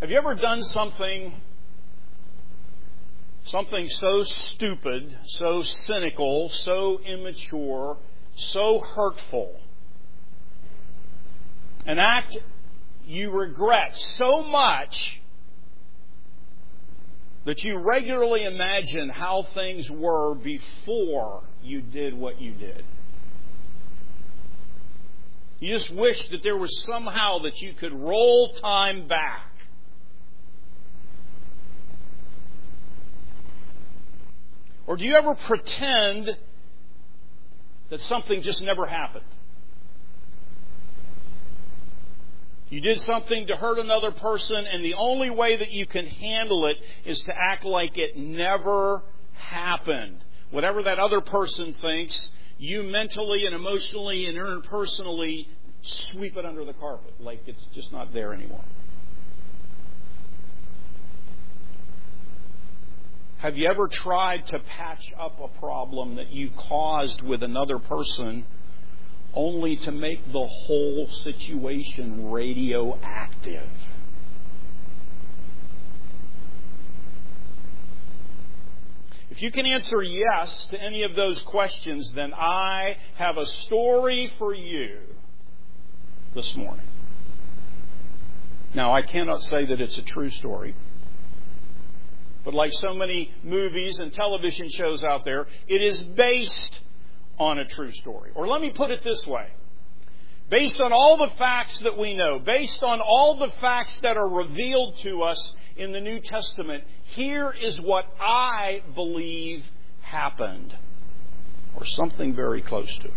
Have you ever done something so stupid, so cynical, so immature, so hurtful? An act you regret so much that you regularly imagine how things were before you did what you did. You just wish that there was somehow that you could roll time back. Or do you ever pretend that something just never happened? You did something to hurt another person, and the only way that you can handle it is to act like it never happened. Whatever that other person thinks, you mentally and emotionally and interpersonally sweep it under the carpet like it's just not there anymore. Have you ever tried to patch up a problem that you caused with another person only to make the whole situation radioactive? If you can answer yes to any of those questions, then I have a story for you this morning. Now, I cannot say that it's a true story. But like so many movies and television shows out there, it is based on a true story. Or let me put it this way. Based on all the facts that we know, based on all the facts that are revealed to us in the New Testament, here is what I believe happened. Or something very close to it.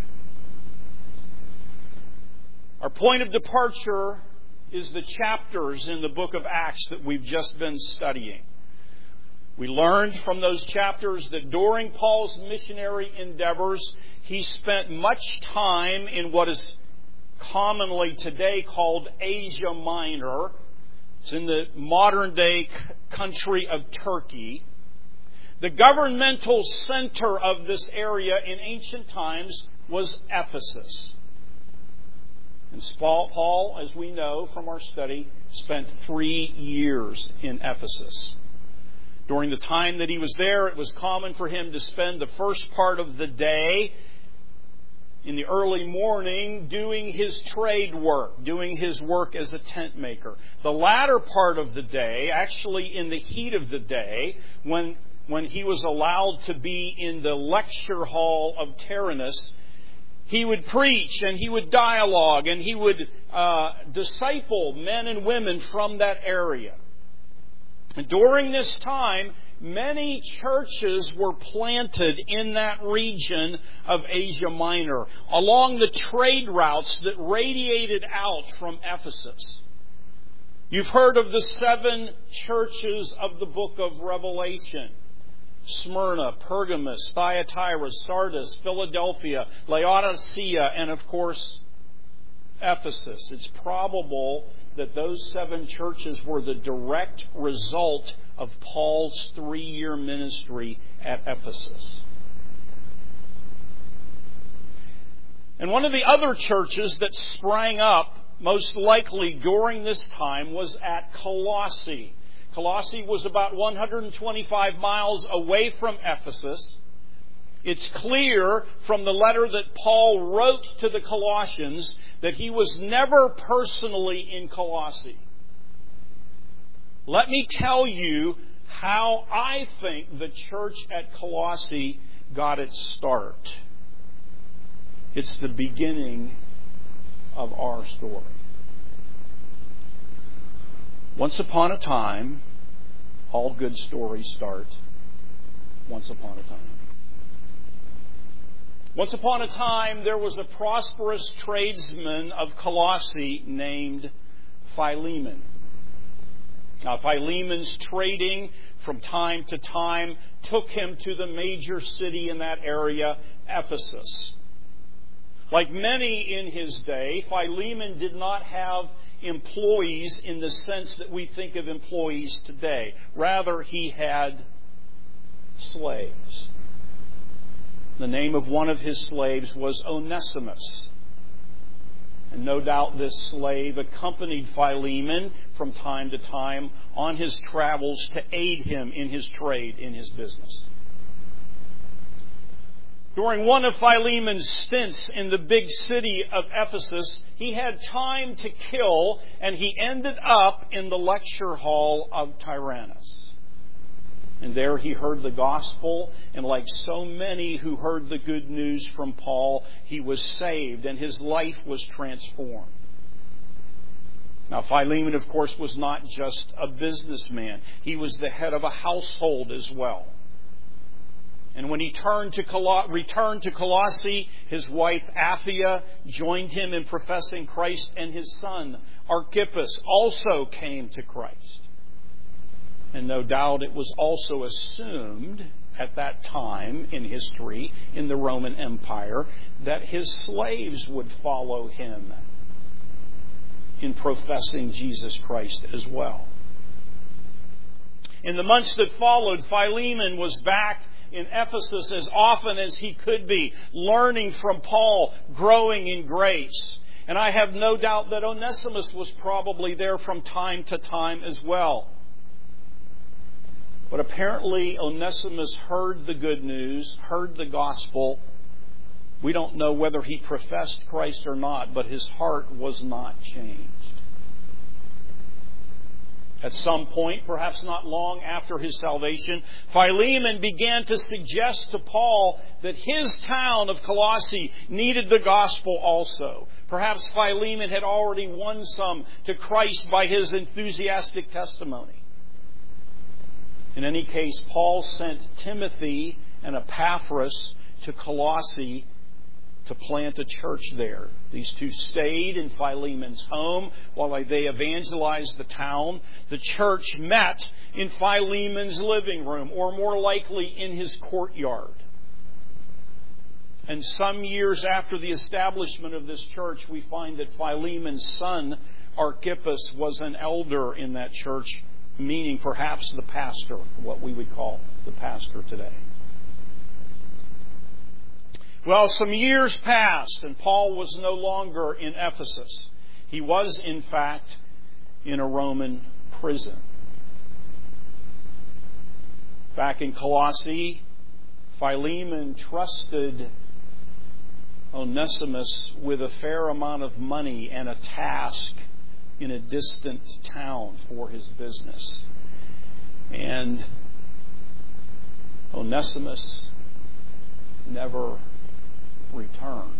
Our point of departure is the chapters in the book of Acts that we've just been studying. We learned from those chapters that during Paul's missionary endeavors, he spent much time in what is commonly today called Asia Minor. It's in the modern day country of Turkey. The governmental center of this area in ancient times was Ephesus. And Paul, as we know from our study, spent 3 years in Ephesus. During the time that he was there, it was common for him to spend the first part of the day in the early morning doing his trade work, doing his work as a tent maker. The latter part of the day, actually in the heat of the day, when he was allowed to be in the lecture hall of Tyrannus, he would preach and he would dialogue and he would disciple men and women from that area. And during this time, many churches were planted in that region of Asia Minor, along the trade routes that radiated out from Ephesus. You've heard of the 7 churches of the book of Revelation: Smyrna, Pergamos, Thyatira, Sardis, Philadelphia, Laodicea, and of course, Ephesus. It's probable that those 7 churches were the direct result of Paul's 3-year ministry at Ephesus. And one of the other churches that sprang up, most likely during this time, was at Colossae. Colossae was about 125 miles away from Ephesus. It's clear from the letter that Paul wrote to the Colossians that he was never personally in Colossae. Let me tell you how I think the church at Colossae got its start. It's the beginning of our story. Once upon a time, all good stories start once upon a time. Once upon a time, there was a prosperous tradesman of Colossae named Philemon. Now, Philemon's trading from time to time took him to the major city in that area, Ephesus. Like many in his day, Philemon did not have employees in the sense that we think of employees today. Rather, he had slaves. The name of one of his slaves was Onesimus. And no doubt this slave accompanied Philemon from time to time on his travels to aid him in his trade, in his business. During one of Philemon's stints in the big city of Ephesus, he had time to kill, and he ended up in the lecture hall of Tyrannus. And there he heard the gospel, and like so many who heard the good news from Paul, he was saved, and his life was transformed. Now, Philemon, of course, was not just a businessman. He was the head of a household as well. And when he returned to Colossae, his wife Apphia joined him in professing Christ, and his son Archippus also came to Christ. And no doubt it was also assumed at that time in history in the Roman Empire that his slaves would follow him in professing Jesus Christ as well. In the months that followed, Philemon was back in Ephesus as often as he could be, learning from Paul, growing in grace. And I have no doubt that Onesimus was probably there from time to time as well. But apparently Onesimus heard the good news, heard the gospel. We don't know whether he professed Christ or not, but his heart was not changed. At some point, perhaps not long after his salvation, Philemon began to suggest to Paul that his town of Colossae needed the gospel also. Perhaps Philemon had already won some to Christ by his enthusiastic testimony. In any case, Paul sent Timothy and Epaphras to Colossae to plant a church there. These two stayed in Philemon's home while they evangelized the town. The church met in Philemon's living room, or more likely in his courtyard. And some years after the establishment of this church, we find that Philemon's son, Archippus, was an elder in that church, meaning perhaps the pastor, what we would call the pastor today. Well, some years passed, and Paul was no longer in Ephesus. He was, in fact, in a Roman prison. Back in Colossae, Philemon trusted Onesimus with a fair amount of money and a task in a distant town for his business. And Onesimus never returned.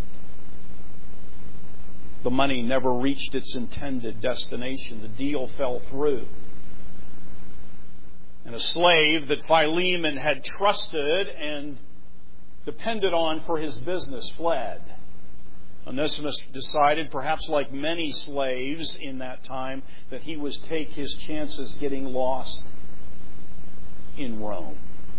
The money never reached its intended destination. The deal fell through. And a slave that Philemon had trusted and depended on for his business fled. Onesimus decided, perhaps like many slaves in that time, that he would take his chances getting lost in Rome.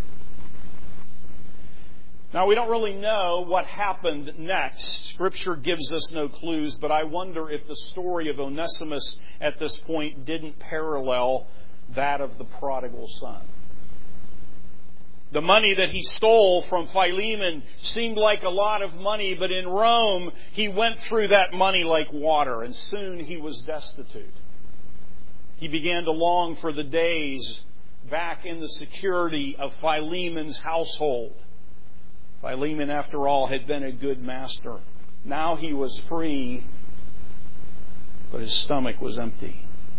Now, we don't really know what happened next. Scripture gives us no clues, but I wonder if the story of Onesimus at this point didn't parallel that of the prodigal son. The money that he stole from Philemon seemed like a lot of money, but in Rome, he went through that money like water, and soon he was destitute. He began to long for the days back in the security of Philemon's household. Philemon, after all, had been a good master. Now he was free, but his stomach was empty.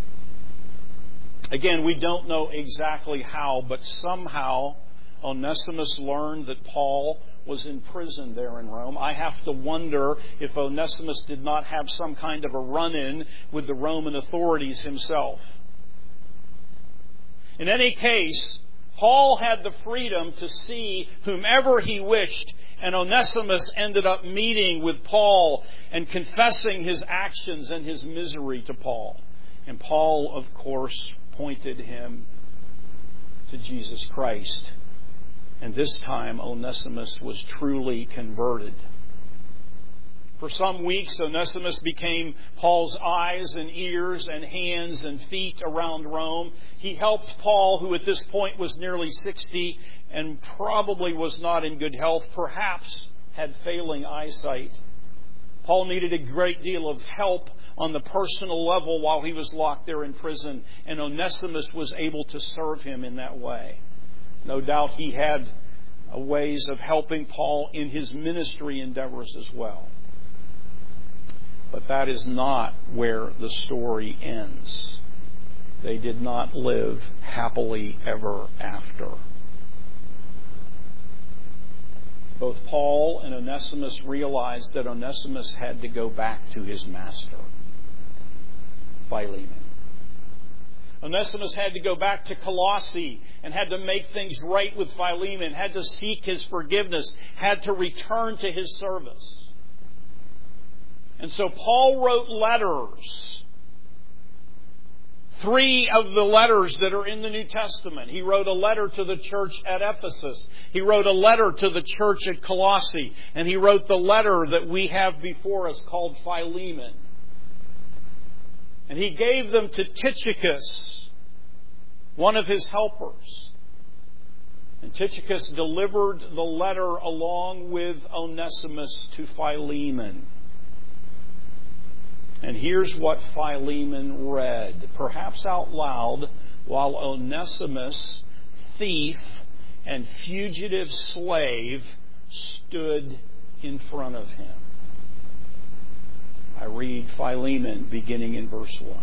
Again, we don't know exactly how, but somehow Onesimus learned that Paul was in prison there in Rome. I have to wonder if Onesimus did not have some kind of a run-in with the Roman authorities himself. In any case, Paul had the freedom to see whomever he wished, and Onesimus ended up meeting with Paul and confessing his actions and his misery to Paul. And Paul, of course, pointed him to Jesus Christ. And this time, Onesimus was truly converted. For some weeks, Onesimus became Paul's eyes and ears and hands and feet around Rome. He helped Paul, who at this point was nearly 60 and probably was not in good health, perhaps had failing eyesight. Paul needed a great deal of help on the personal level while he was locked there in prison, and Onesimus was able to serve him in that way. No doubt he had ways of helping Paul in his ministry endeavors as well. But that is not where the story ends. They did not live happily ever after. Both Paul and Onesimus realized that Onesimus had to go back to his master, Philemon. Onesimus had to go back to Colossae and had to make things right with Philemon, had to seek his forgiveness, had to return to his service. And so Paul wrote letters. 3 of the letters that are in the New Testament. He wrote a letter to the church at Ephesus. He wrote a letter to the church at Colossae. And he wrote the letter that we have before us called Philemon. And he gave them to Tychicus, one of his helpers. And Tychicus delivered the letter along with Onesimus to Philemon. And here's what Philemon read, perhaps out loud, while Onesimus, thief and fugitive slave, stood in front of him. I read Philemon beginning in verse 1.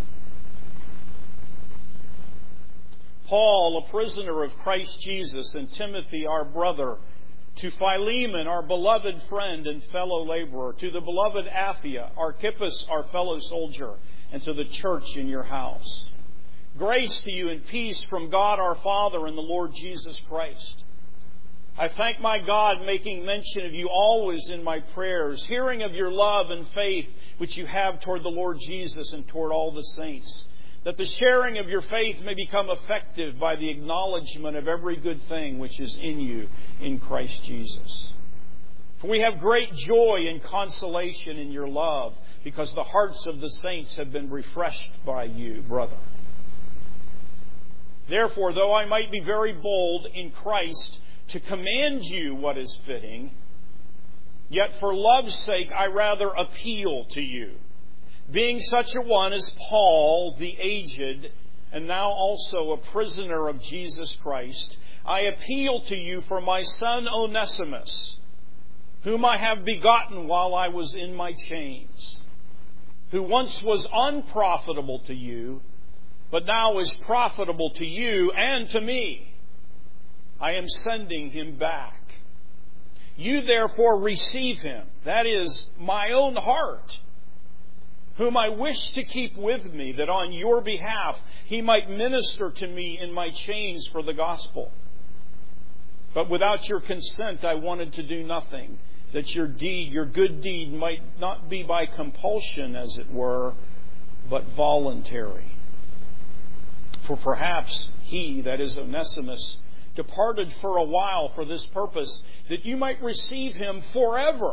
Paul, a prisoner of Christ Jesus, and Timothy, our brother, to Philemon, our beloved friend and fellow laborer, to the beloved Apphia, Archippus, our fellow soldier, and to the church in your house. Grace to you and peace from God our Father and the Lord Jesus Christ. I thank my God, making mention of you always in my prayers, hearing of your love and faith which you have toward the Lord Jesus and toward all the saints, that the sharing of your faith may become effective by the acknowledgement of every good thing which is in you in Christ Jesus. For we have great joy and consolation in your love, because the hearts of the saints have been refreshed by you, brother. Therefore, though I might be very bold in Christ to command you what is fitting, yet for love's sake I rather appeal to you. Being such a one as Paul, the aged, and now also a prisoner of Jesus Christ, I appeal to you for my son Onesimus, whom I have begotten while I was in my chains, who once was unprofitable to you, but now is profitable to you and to me. I am sending him back. You therefore receive him, that is, my own heart, whom I wish to keep with me, that on your behalf he might minister to me in my chains for the gospel. But without your consent I wanted to do nothing, that your good deed might not be by compulsion, as it were, but voluntary. For perhaps he, that is Onesimus, departed for a while for this purpose, that you might receive him forever,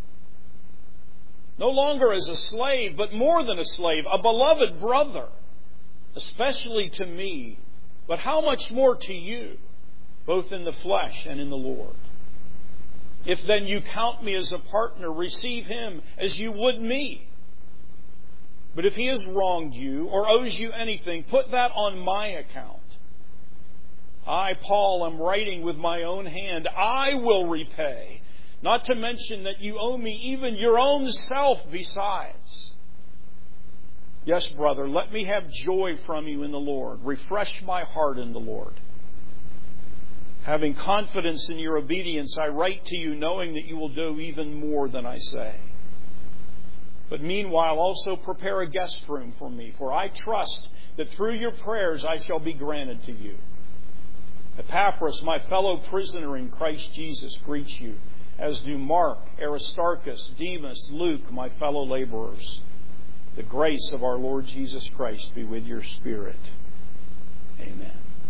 no longer as a slave, but more than a slave, a beloved brother, especially to me, but how much more to you, both in the flesh and in the Lord. If then you count me as a partner, receive him as you would me. But if he has wronged you or owes you anything, put that on my account. I, Paul, am writing with my own hand. I will repay. Not to mention that you owe me even your own self besides. Yes, brother, let me have joy from you in the Lord. Refresh my heart in the Lord. Having confidence in your obedience, I write to you knowing that you will do even more than I say. But meanwhile, also prepare a guest room for me, for I trust that through your prayers I shall be granted to you. Epaphras, my fellow prisoner in Christ Jesus, greets you, as do Mark, Aristarchus, Demas, Luke, my fellow laborers. The grace of our Lord Jesus Christ be with your spirit. Amen.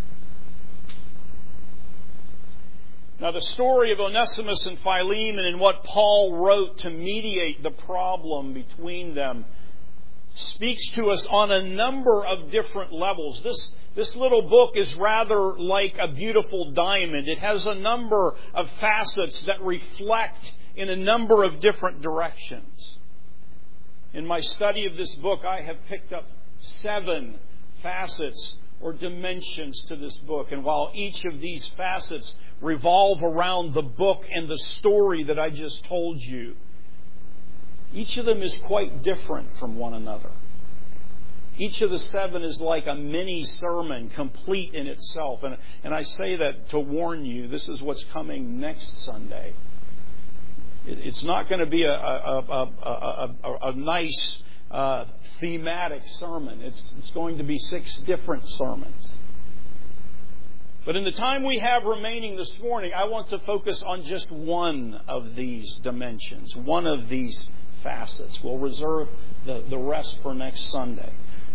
Now, the story of Onesimus and Philemon and what Paul wrote to mediate the problem between them speaks to us on a number of different levels. This little book is rather like a beautiful diamond. It has a number of facets that reflect in a number of different directions. In my study of this book, I have picked up 7 facets or dimensions to this book. And while each of these facets revolve around the book and the story that I just told you, each of them is quite different from one another. Each of the 7 is like a mini sermon, complete in itself. And I say that to warn you, this is what's coming next Sunday. It's not going to be a nice thematic sermon. It's going to be 6 different sermons. But in the time we have remaining this morning, I want to focus on just one of these dimensions, one of these facets. We'll reserve the rest for next Sunday.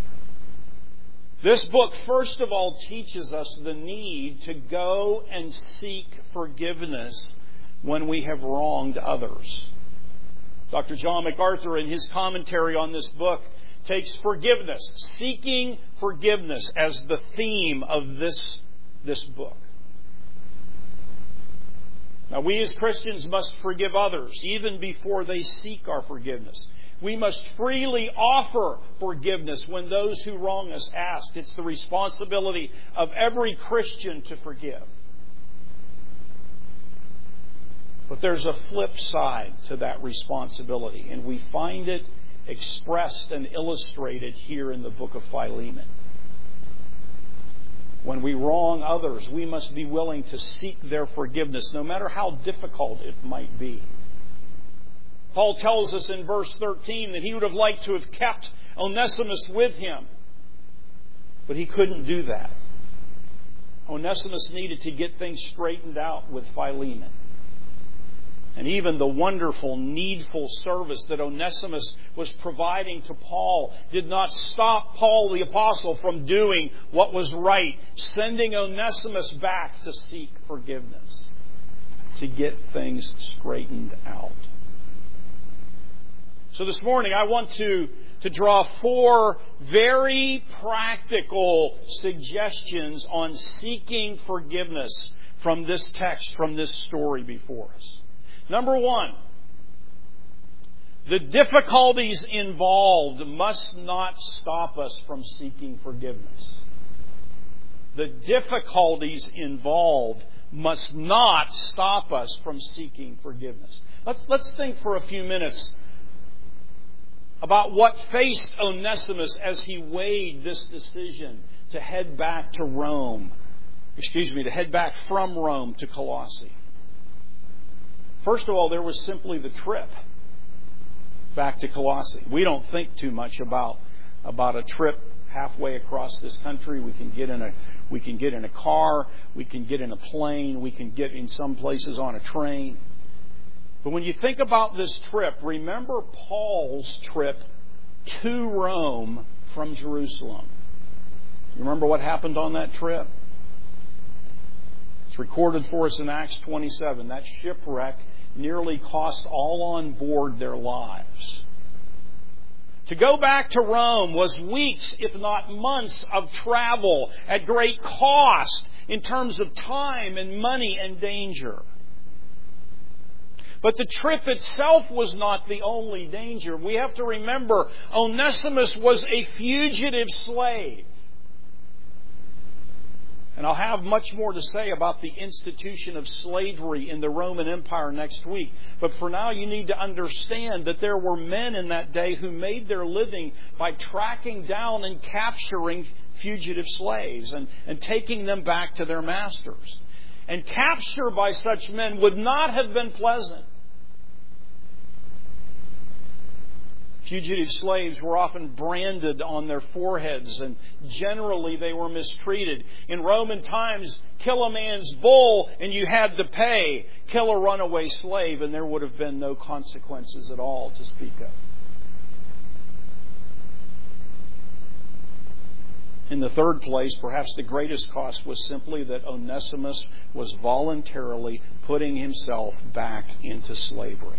This book, first of all, teaches us the need to go and seek forgiveness when we have wronged others. Dr. John MacArthur, in his commentary on this book, takes forgiveness, seeking forgiveness, as the theme of this book. Now, we as Christians must forgive others, even before they seek our forgiveness. We must freely offer forgiveness when those who wrong us ask. It's the responsibility of every Christian to forgive. But there's a flip side to that responsibility, and we find it expressed and illustrated here in the book of Philemon. When we wrong others, we must be willing to seek their forgiveness, no matter how difficult it might be. Paul tells us in verse 13 that he would have liked to have kept Onesimus with him, but he couldn't do that. Onesimus needed to get things straightened out with Philemon. And even the wonderful, needful service that Onesimus was providing to Paul did not stop Paul the Apostle from doing what was right, sending Onesimus back to seek forgiveness, to get things straightened out. So this morning I want to draw 4 very practical suggestions on seeking forgiveness from this text, from this story before us. Number 1, the difficulties involved must not stop us from seeking forgiveness. The difficulties involved must not stop us from seeking forgiveness. Let's think for a few minutes about what faced Onesimus as he weighed this decision to head back to Rome. To head back from Rome to Colossae. First of all, there was simply the trip back to Colossae. We don't think too much about a trip halfway across this country. We can get in a car, we can get in a plane, we can get in some places on a train. But when you think about this trip, remember Paul's trip to Rome from Jerusalem. You remember what happened on that trip? It's recorded for us in Acts 27. That shipwreck nearly cost all on board their lives. To go back to Rome was weeks, if not months, of travel at great cost in terms of time and money and danger. But the trip itself was not the only danger. We have to remember, Onesimus was a fugitive slave. And I'll have much more to say about the institution of slavery in the Roman Empire next week. But for now, you need to understand that there were men in that day who made their living by tracking down and capturing fugitive slaves and taking them back to their masters. And capture by such men would not have been pleasant. Fugitive slaves were often branded on their foreheads, and generally they were mistreated. In Roman times, kill a man's bull and you had to pay. Kill a runaway slave and there would have been no consequences at all to speak of. In the third place, perhaps the greatest cost was simply that Onesimus was voluntarily putting himself back into slavery.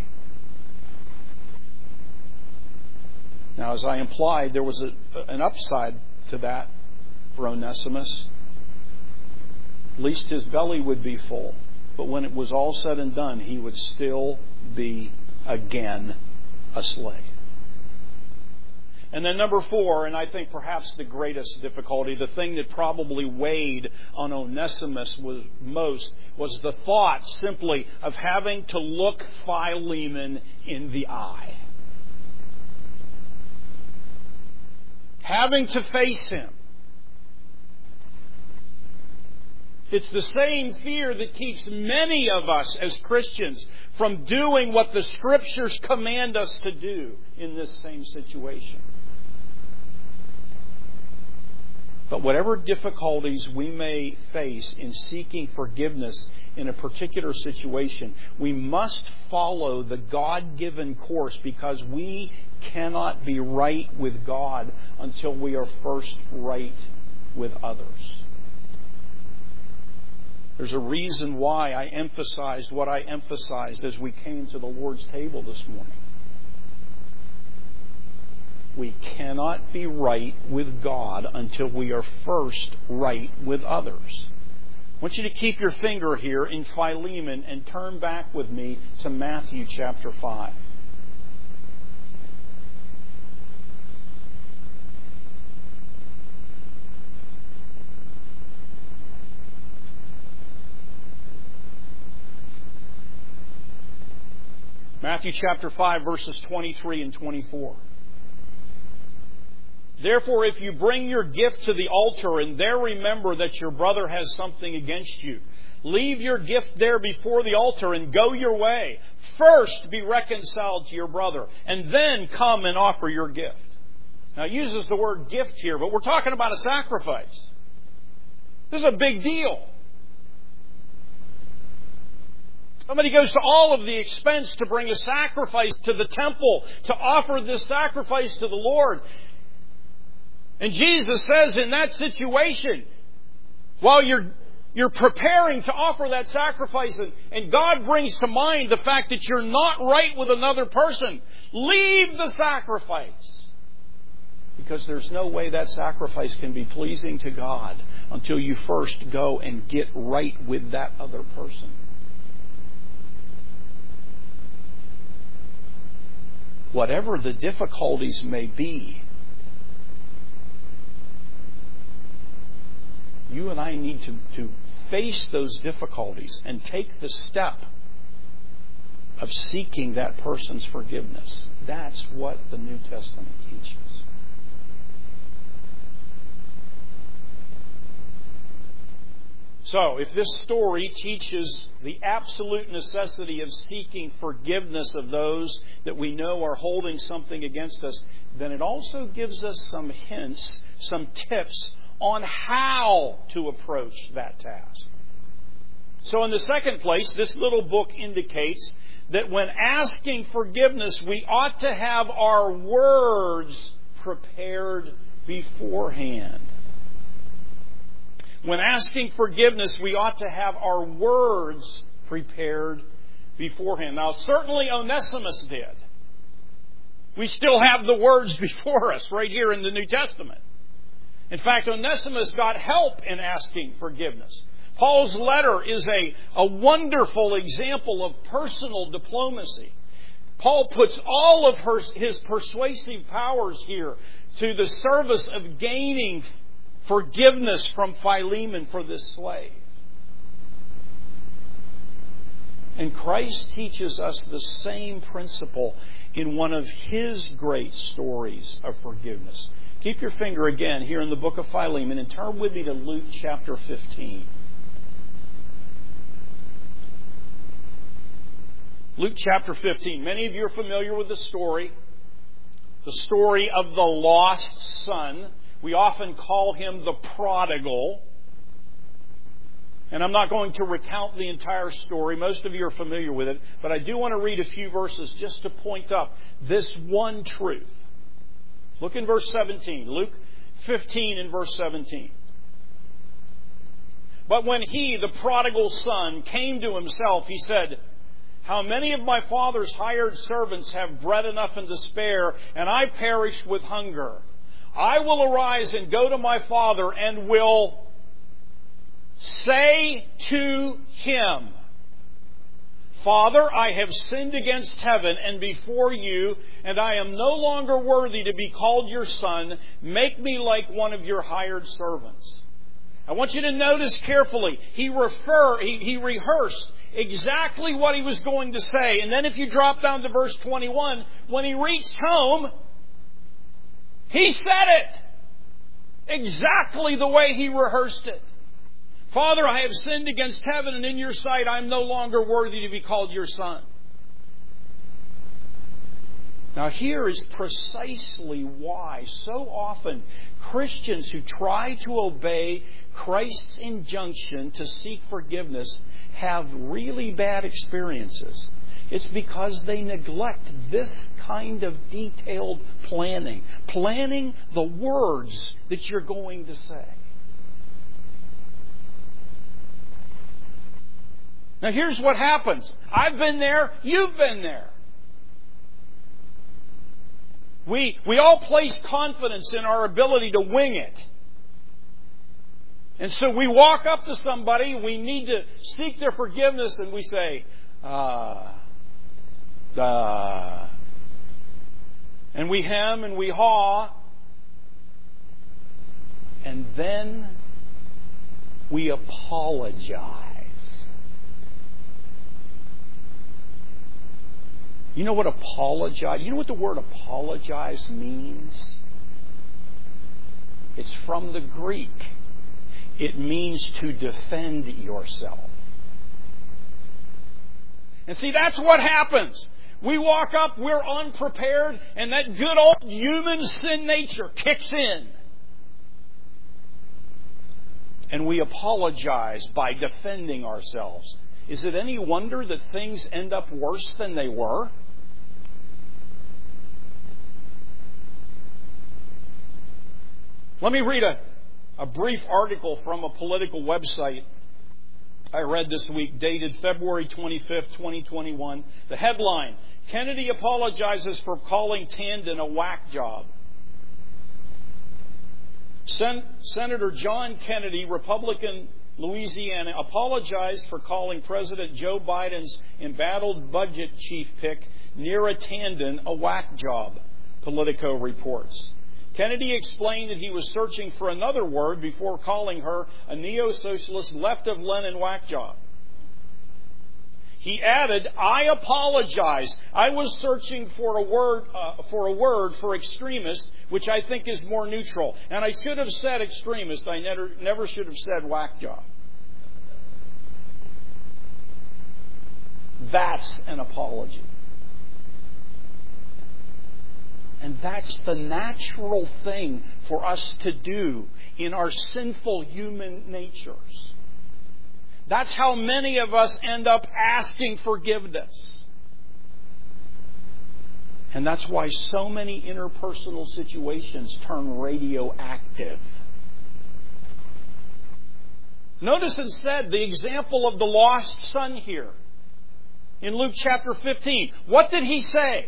Now, as I implied, there was an upside to that for Onesimus. At least his belly would be full. But when it was all said and done, he would still be again a slave. And then number 4, and I think perhaps the greatest difficulty, the thing that probably weighed on Onesimus most, was the thought simply of having to look Philemon in the eye. Having to face him. It's the same fear that keeps many of us as Christians from doing what the Scriptures command us to do in this same situation. But whatever difficulties we may face in seeking forgiveness in a particular situation, we must follow the God-given course, because we cannot be right with God until we are first right with others. There's a reason why I emphasized what I emphasized as we came to the Lord's table this morning. We cannot be right with God until we are first right with others. I want you to keep your finger here in Philemon and turn back with me to Matthew chapter 5. Matthew chapter 5, verses 23 and 24. Therefore, if you bring your gift to the altar and there remember that your brother has something against you, leave your gift there before the altar and go your way. First be reconciled to your brother, and then come and offer your gift. Now, it uses the word gift here, but we're talking about a sacrifice. This is a big deal. Somebody goes to all of the expense to bring a sacrifice to the temple, to offer this sacrifice to the Lord. And Jesus says in that situation, while you're preparing to offer that sacrifice, and God brings to mind the fact that you're not right with another person, leave the sacrifice. Because there's no way that sacrifice can be pleasing to God until you first go and get right with that other person. Whatever the difficulties may be, you and I need to face those difficulties and take the step of seeking that person's forgiveness. That's what the New Testament teaches. So, if this story teaches the absolute necessity of seeking forgiveness of those that we know are holding something against us, then it also gives us some hints, some tips on how to approach that task. So in the second place, this little book indicates that when asking forgiveness, we ought to have our words prepared beforehand. When asking forgiveness, we ought to have our words prepared beforehand. Now, certainly Onesimus did. We still have the words before us right here in the New Testament. In fact, Onesimus got help in asking forgiveness. Paul's letter is a wonderful example of personal diplomacy. Paul puts all of his persuasive powers here to the service of gaining forgiveness from Philemon for this slave. And Christ teaches us the same principle in one of His great stories of forgiveness. Keep your finger again here in the book of Philemon and turn with me to Luke chapter 15. Luke chapter 15. Many of you are familiar with the story of the lost son. We often call him the prodigal. And I'm not going to recount the entire story. Most of you are familiar with it. But I do want to read a few verses just to point up this one truth. Look in verse 17. Luke 15 and verse 17. But when he, the prodigal son, came to himself, he said, "How many of my father's hired servants have bread enough and to spare, and I perish with hunger? I will arise and go to my father and will say to him, Father, I have sinned against heaven and before you, and I am no longer worthy to be called your son. Make me like one of your hired servants. I want you to notice carefully, he rehearsed exactly what he was going to say. And then if you drop down to verse 21, when he reached home, he said it exactly the way he rehearsed it. Father, I have sinned against heaven, and in your sight I am no longer worthy to be called your son. Now here is precisely why so often Christians who try to obey Christ's injunction to seek forgiveness have really bad experiences. It's because they neglect this kind of detailed planning. Planning the words that you're going to say. Now here's what happens. I've been there. You've been there. We all place confidence in our ability to wing it. And so we walk up to somebody, we need to seek their forgiveness, and we say, and we hem and we haw, and then we apologize. You know what apologize? You know what the word apologize means? It's from the Greek. It means to defend yourself. And see, that's what happens. We walk up, we're unprepared, and that good old human sin nature kicks in. And we apologize by defending ourselves. Is it any wonder that things end up worse than they were? Let me read a brief article from a political website I read this week, dated February 25th, 2021. The headline, Kennedy apologizes for calling Tandon a whack job. Senator John Kennedy, Republican, Louisiana, apologized for calling President Joe Biden's embattled budget chief pick, Neera Tandon, a whack job, Politico reports. Kennedy explained that he was searching for another word before calling her a neo-socialist left-of-Lenin whack job. He added, I apologize. I was searching for a word for extremist, which I think is more neutral. And I should have said extremist. I never should have said whack job. That's an apology. And that's the natural thing for us to do in our sinful human natures. That's how many of us end up asking forgiveness. And that's why so many interpersonal situations turn radioactive. Notice instead the example of the lost son here in Luke chapter 15. What did he say?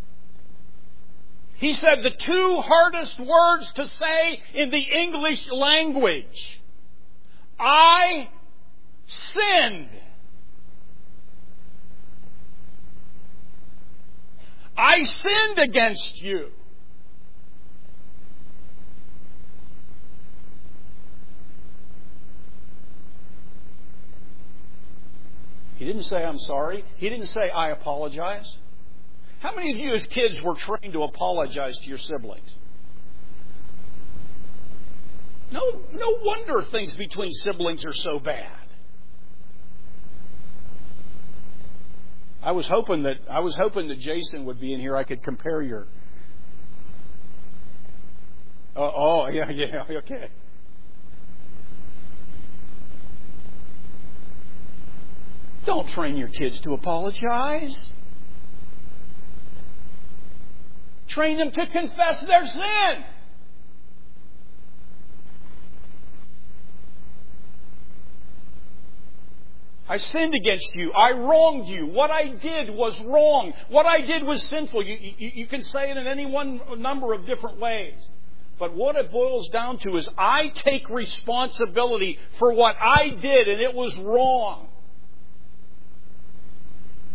He said the two hardest words to say in the English language. I sinned. I sinned against you. He didn't say, I'm sorry. He didn't say, I apologize. How many of you as kids were trained to apologize to your siblings? No wonder things between siblings are so bad. I was hoping that Jason would be in here. I could compare your. Yeah, okay. Don't train your kids to apologize. Train them to confess their sin. I sinned against you. I wronged you. What I did was wrong. What I did was sinful. You can say it in any one number of different ways. But what it boils down to is I take responsibility for what I did, and it was wrong.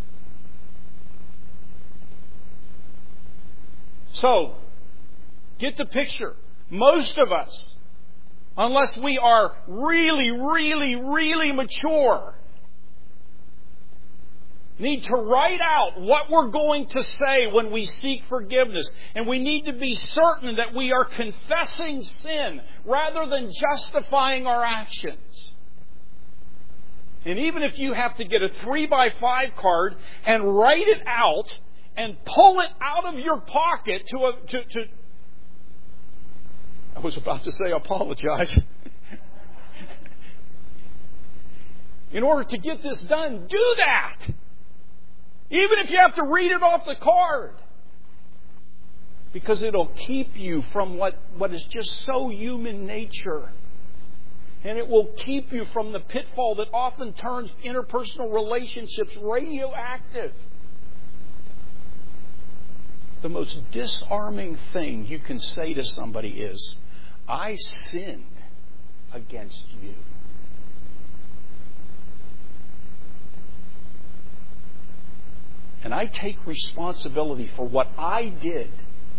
So, get the picture. Most of us, unless we are really, really, really mature, need to write out what we're going to say when we seek forgiveness. And we need to be certain that we are confessing sin rather than justifying our actions. And even if you have to get a 3x5 card and write it out and pull it out of your pocket I was about to say apologize. In order to get this done, do that. Even if you have to read it off the card. Because it'll keep you from what is just so human nature. And it will keep you from the pitfall that often turns interpersonal relationships radioactive. The most disarming thing you can say to somebody is, I sinned against you. And I take responsibility for what I did.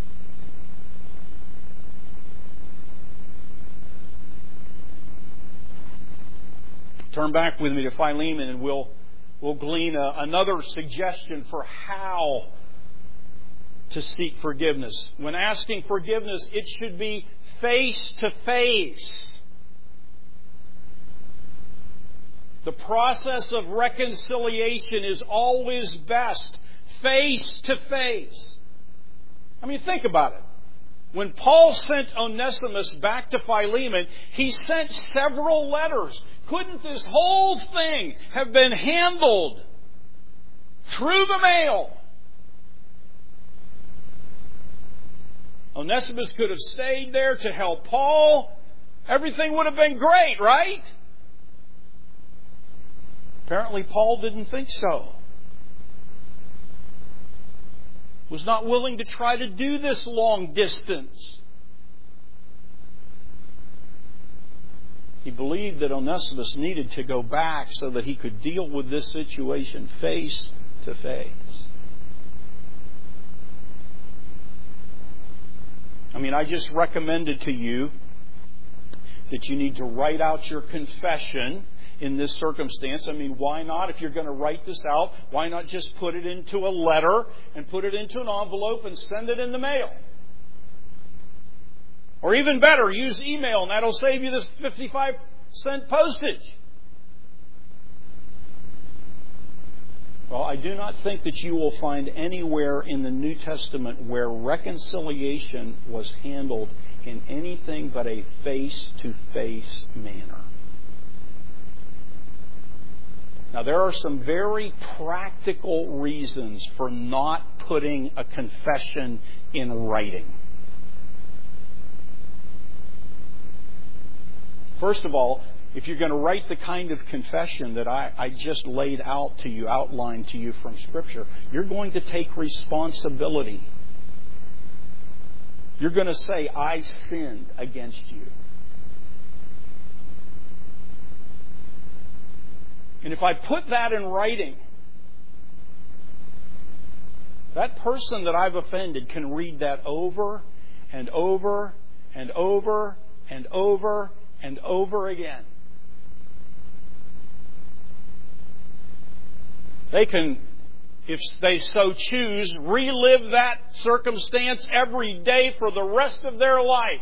Turn back with me to Philemon and we'll glean another suggestion for how to seek forgiveness. When asking forgiveness, it should be face to face. The process of reconciliation is always best face to face. I mean, think about it. When Paul sent Onesimus back to Philemon, he sent several letters. Couldn't this whole thing have been handled through the mail? Onesimus could have stayed there to help Paul. Everything would have been great, right? Apparently Paul didn't think so. Was not willing to try to do this long distance. He believed that Onesimus needed to go back so that he could deal with this situation face to face. I mean, I just recommended to you that you need to write out your confession in this circumstance. I mean, why not? If you're going to write this out, why not just put it into a letter and put it into an envelope and send it in the mail? Or even better, use email and that'll save you this 55-cent postage. Well, I do not think that you will find anywhere in the New Testament where reconciliation was handled in anything but a face-to-face manner. Now, there are some very practical reasons for not putting a confession in writing. First of all, if you're going to write the kind of confession that I just laid out to you, outlined to you from Scripture, you're going to take responsibility. You're going to say, I sinned against you. And if I put that in writing, that person that I've offended can read that over and over and over and over and over again. They can, if they so choose, relive that circumstance every day for the rest of their life.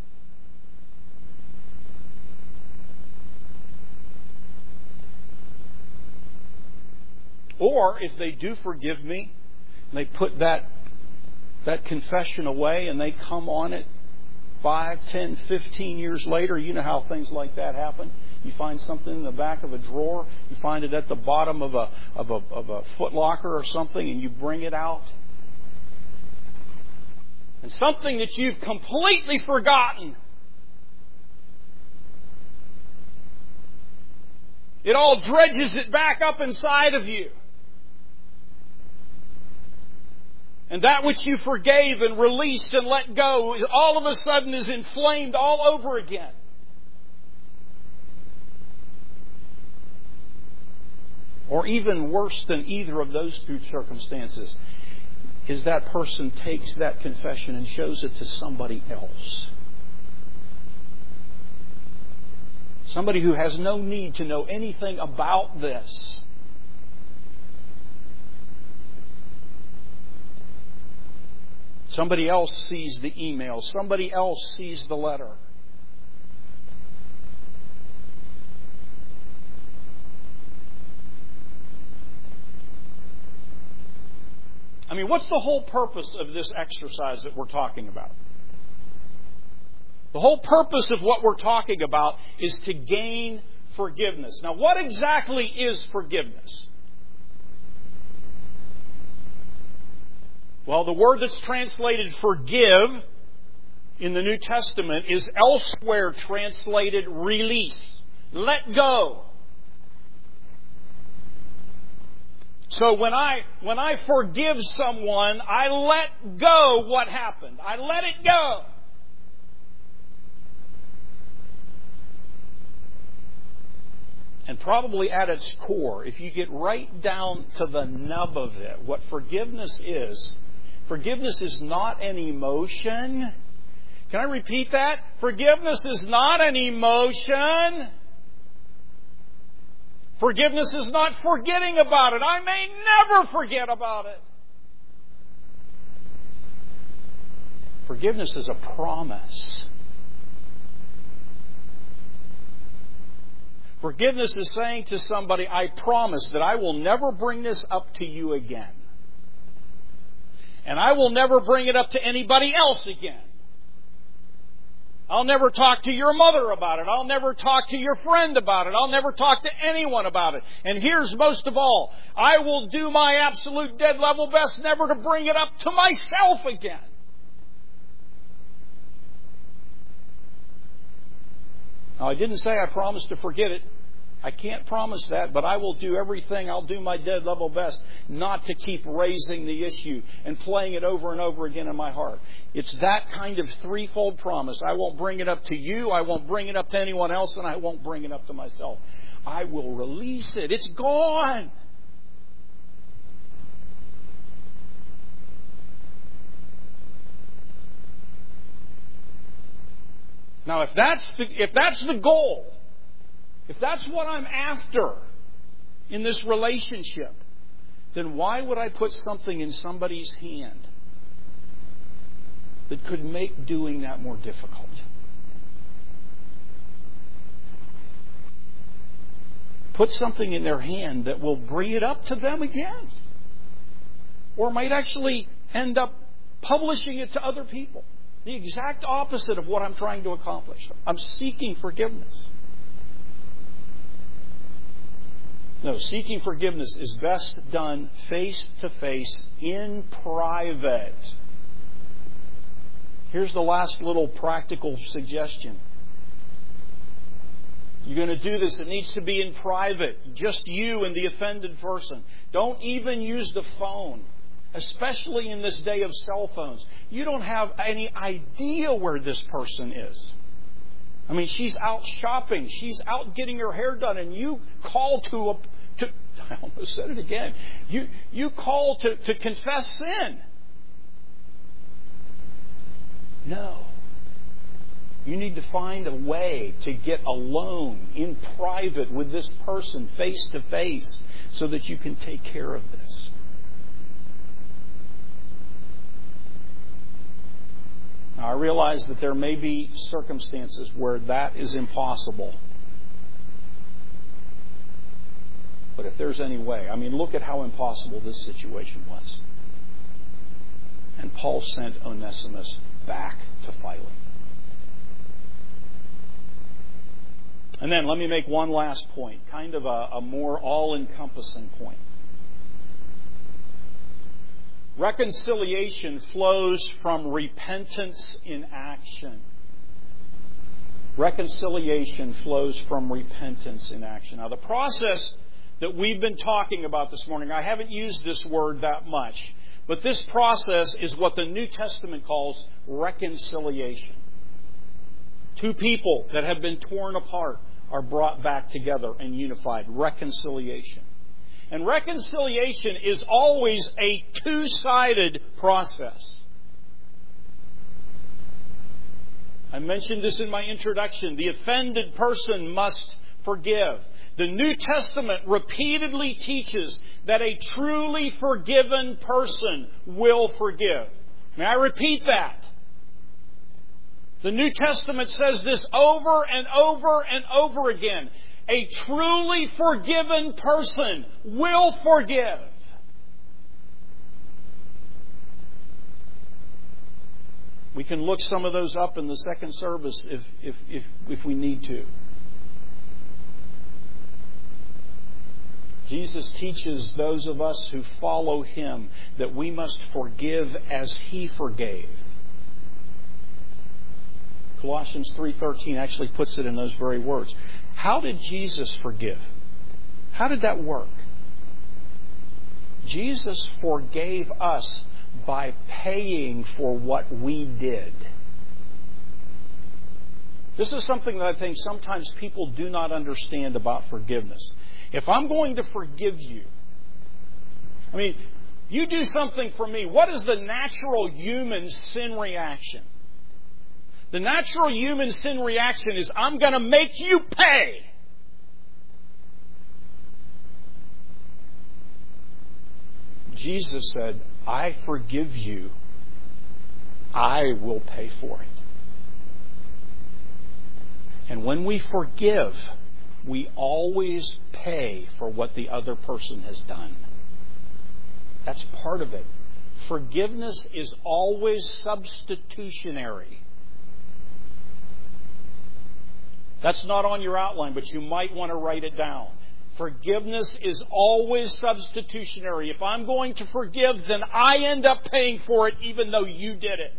Or if they do forgive me, and they put that confession away and they come on it 5, 10, 15 years later, you know how things like that happen. You find something in the back of a drawer, you find it at the bottom of a Foot Locker or something, and you bring it out. And something that you've completely forgotten. It all dredges it back up inside of you. And that which you forgave and released and let go, all of a sudden is inflamed all over again. Or even worse than either of those two circumstances, is that person takes that confession and shows it to somebody else. Somebody who has no need to know anything about this. Somebody else sees the email. Somebody else sees the letter. I mean, what's the whole purpose of this exercise that we're talking about? The whole purpose of what we're talking about is to gain forgiveness. Now, what exactly is forgiveness? Well, the word that's translated forgive in the New Testament is elsewhere translated release. Let go. So when I forgive someone, I let go what happened. I let it go. And probably at its core, if you get right down to the nub of it, what forgiveness is not an emotion. Can I repeat that? Forgiveness is not an emotion. Forgiveness is not forgetting about it. I may never forget about it. Forgiveness is a promise. Forgiveness is saying to somebody, I promise that I will never bring this up to you again. And I will never bring it up to anybody else again. I'll never talk to your mother about it. I'll never talk to your friend about it. I'll never talk to anyone about it. And here's most of all, I will do my absolute dead level best never to bring it up to myself again. Now, I didn't say I promised to forget it. I can't promise that, but I will do everything. I'll do my dead level best not to keep raising the issue and playing it over and over again in my heart. It's that kind of threefold promise. I won't bring it up to you, I won't bring it up to anyone else, and I won't bring it up to myself. I will release it. It's gone. Now, if that's the goal, if that's what I'm after in this relationship, then why would I put something in somebody's hand that could make doing that more difficult? Put something in their hand that will bring it up to them again, or might actually end up publishing it to other people. The exact opposite of what I'm trying to accomplish. I'm seeking forgiveness. No, seeking forgiveness is best done face to face in private. Here's the last little practical suggestion. You're going to do this, it needs to be in private. Just you and the offended person. Don't even use the phone. Especially in this day of cell phones. You don't have any idea where this person is. I mean, she's out shopping. She's out getting her hair done. And you call to I almost said it again. You call to confess sin. No. You need to find a way to get alone in private with this person face to face so that you can take care of this. Now, I realize that there may be circumstances where that is impossible. But if there's any way, I mean, look at how impossible this situation was. And Paul sent Onesimus back to Philemon. And then let me make one last point, kind of a more all-encompassing point. Reconciliation flows from repentance in action. Reconciliation flows from repentance in action. Now, the process that we've been talking about this morning, I haven't used this word that much, but this process is what the New Testament calls reconciliation. Two people that have been torn apart are brought back together and unified. Reconciliation. And reconciliation is always a two-sided process. I mentioned this in my introduction. The offended person must forgive. The New Testament repeatedly teaches that a truly forgiven person will forgive. May I repeat that? The New Testament says this over and over and over again. A truly forgiven person will forgive. We can look some of those up in the second service if we need to. Jesus teaches those of us who follow Him that we must forgive as He forgave. Colossians 3:13 actually puts it in those very words. How did Jesus forgive? How did that work? Jesus forgave us by paying for what we did. This is something that I think sometimes people do not understand about forgiveness. If I'm going to forgive you, you do something for me. What is the natural human sin reaction? The natural human sin reaction is, I'm going to make you pay. Jesus said, I forgive you. I will pay for it. And when we forgive, we always pay for what the other person has done. That's part of it. Forgiveness is always substitutionary. That's not on your outline, but you might want to write it down. Forgiveness is always substitutionary. If I'm going to forgive, then I end up paying for it even though you did it.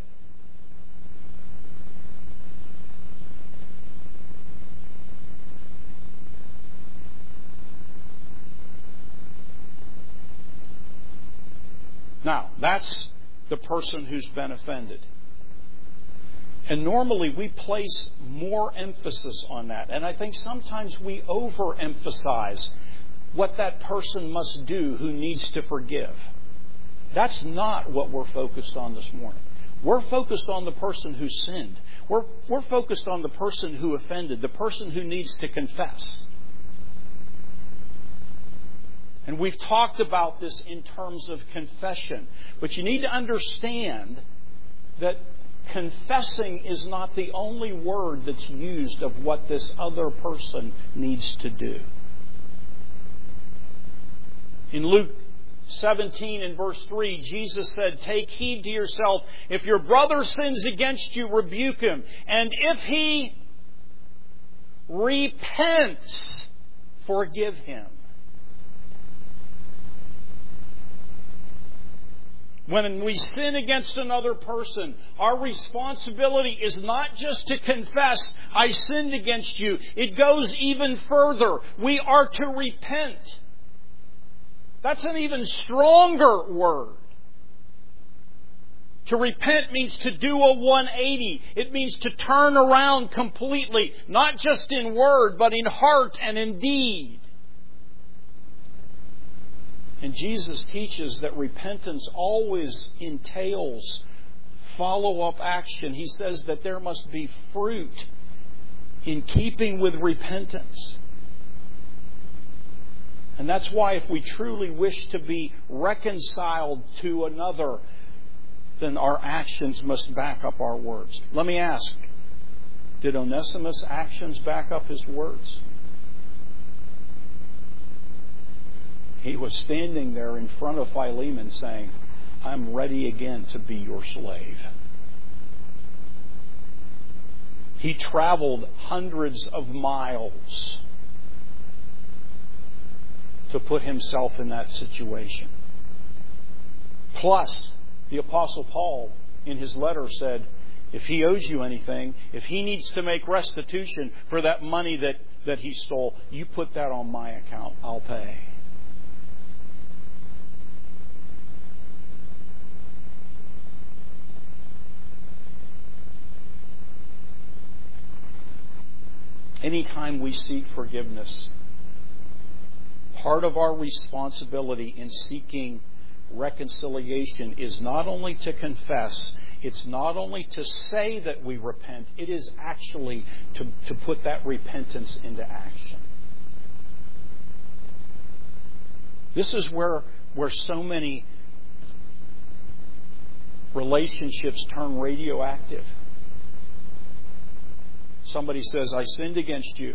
Now, that's the person who's been offended. And normally we place more emphasis on that. And I think sometimes we overemphasize what that person must do who needs to forgive. That's not what we're focused on this morning. We're focused on the person who sinned. We're focused on the person who offended, the person who needs to confess. And we've talked about this in terms of confession. But you need to understand that confessing is not the only word that's used of what this other person needs to do. In Luke 17 and verse 3, Jesus said, take heed to yourself. If your brother sins against you, rebuke him. And if he repents, forgive him. When we sin against another person, our responsibility is not just to confess, I sinned against you. It goes even further. We are to repent. That's an even stronger word. To repent means to do a 180. It means to turn around completely, not just in word, but in heart and in deed. And Jesus teaches that repentance always entails follow-up action. He says that there must be fruit in keeping with repentance. And that's why if we truly wish to be reconciled to another, then our actions must back up our words. Let me ask, did Onesimus' actions back up his words? He was standing there in front of Philemon saying, I'm ready again to be your slave. He traveled hundreds of miles to put himself in that situation. Plus, the Apostle Paul in his letter said, if he owes you anything, if he needs to make restitution for that money that he stole, you put that on my account. I'll pay. Anytime we seek forgiveness, part of our responsibility in seeking reconciliation is not only to confess, it's not only to say that we repent, it is actually to put that repentance into action. This is where so many relationships turn radioactive. Somebody says, I sinned against you.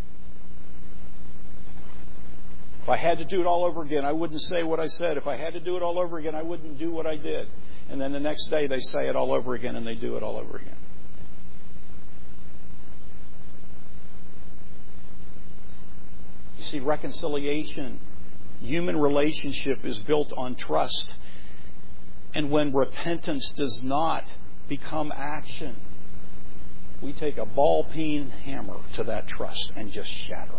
If I had to do it all over again, I wouldn't say what I said. If I had to do it all over again, I wouldn't do what I did. And then the next day they say it all over again and they do it all over again. You see, reconciliation, human relationship is built on trust. And when repentance does not become action, we take a ball-peen hammer to that trust and just shatter it.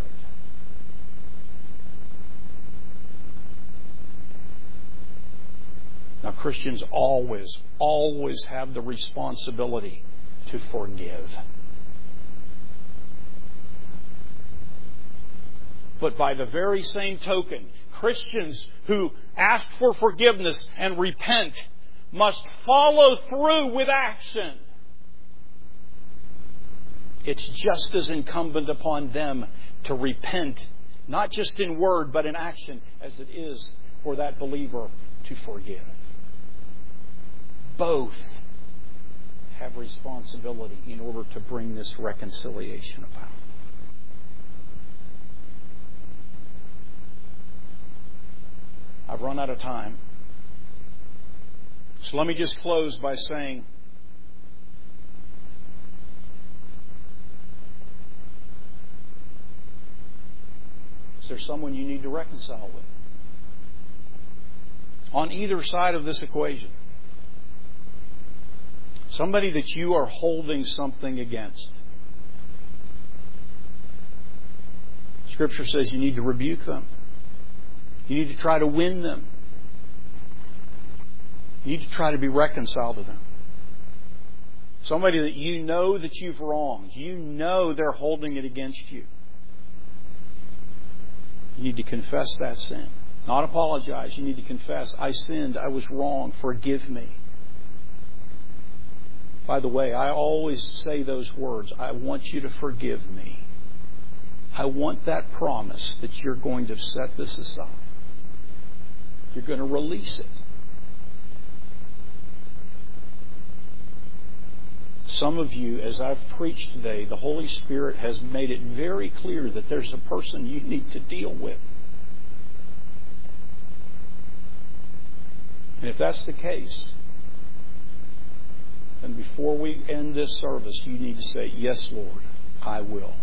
Now, Christians always have the responsibility to forgive. But by the very same token, Christians who ask for forgiveness and repent must follow through with action. It's just as incumbent upon them to repent, not just in word but in action, as it is for that believer to forgive. Both have responsibility in order to bring this reconciliation about. I've run out of time. So let me just close by saying, is there someone you need to reconcile with? On either side of this equation. Somebody that you are holding something against. Scripture says you need to rebuke them. You need to try to win them. You need to try to be reconciled to them. Somebody that you know that you've wronged. You know they're holding it against you. You need to confess that sin. Not apologize. You need to confess, I sinned, I was wrong, forgive me. By the way, I always say those words, I want you to forgive me. I want that promise that you're going to set this aside. You're going to release it. Some of you, as I've preached today, the Holy Spirit has made it very clear that there's a person you need to deal with. And if that's the case, then before we end this service, you need to say, yes, Lord, I will.